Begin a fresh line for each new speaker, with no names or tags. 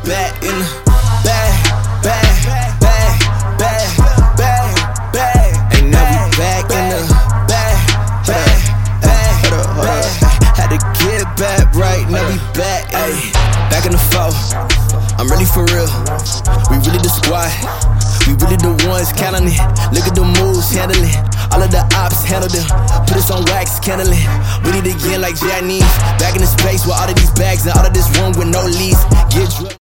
back in the bag. Ain't now we back in the bag. Had to get back right, now we back. Ayy, back in the foe. I'm really for real. We really the squad. We really the ones counting it. Look at the moves, handling. All of the ops handle them. Put us on wax, candling. We need again like Janice. Back in the space with all of these bags and all of this room with no lease. Get drunk.